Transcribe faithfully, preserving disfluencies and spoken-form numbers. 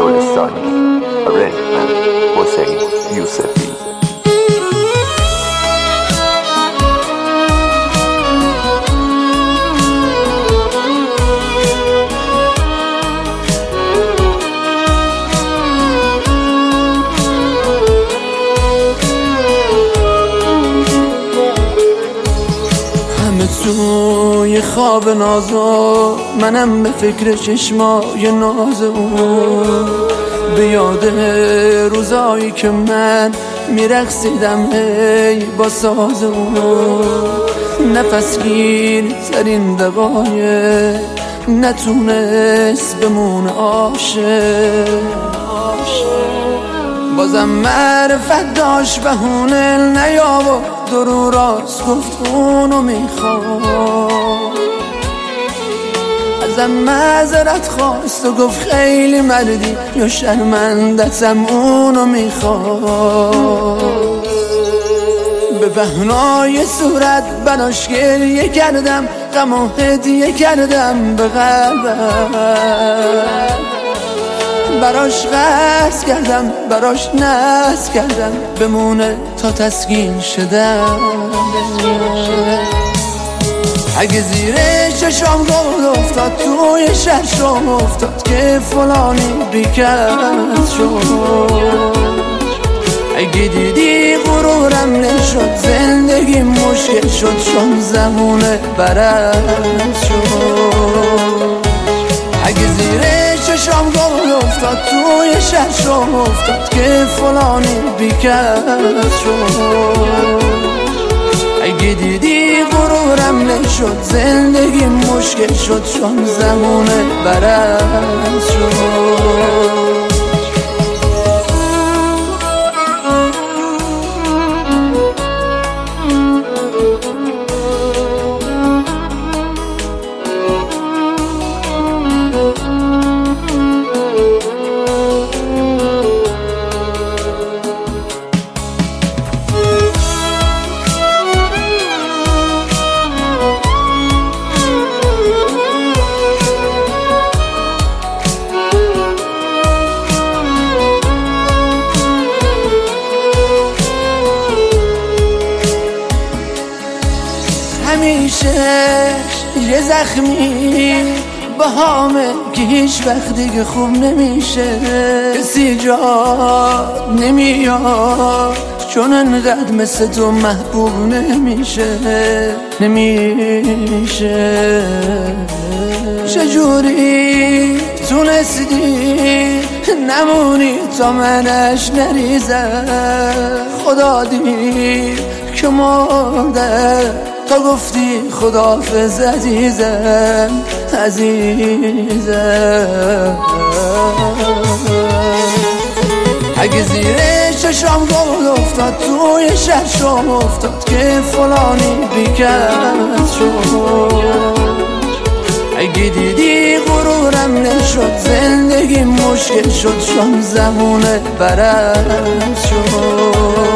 لرستانی. رنجمن حسین یوسفی. توی خواب نازو منم به فکر چشمای ناز اون، به یاد روزایی که من میرقصیدم ای با ساز اون. نفس گیر ترین دقایق نتونست بمونه عاشق، بازم معرفت داشت بهونه نیاورد درو راست گفت اونو میخواد. ازم معذرت خواست و گفت خیلی مردی یا شرمندتم اونو میخواد. به بهنای صورت براش گریه کردم، غم و هدیه کردم به قلبم، براش قصد کردم براش ناز کردم بمونه تا تسکین شدم. اگه زیر چشام گل افتاد توی شرشم افتاد که فلانی بیکس شد. اگه دیدی غرورم نشد زندگی مشکل شد چون زمونه برس شد. اگه زیر چشام گل افتاد توی شرشم افتاد که فلانی بیکس شد. اگه دیدی غرورم نشد زندگی مشکل شد چون زمونه برس شد. همیشه یه زخمی با همه که هیچ وقت دیگه خوب نمیشه. کسی جا نمیاد چون انقدر مثل تو محبوب نمیشه نمیشه. چجوری تونستی نمونی تا منش نریزم؟ خدا دید که مرده تا گفتی خداحافظ عزیزم عزیزم. اگه زیر چشام گل افتاد توی شرشم افتاد که فلانی بیکس شد. اگه دیدی غرورم نشد زندگی مشکل شد چون زمونه برس شد.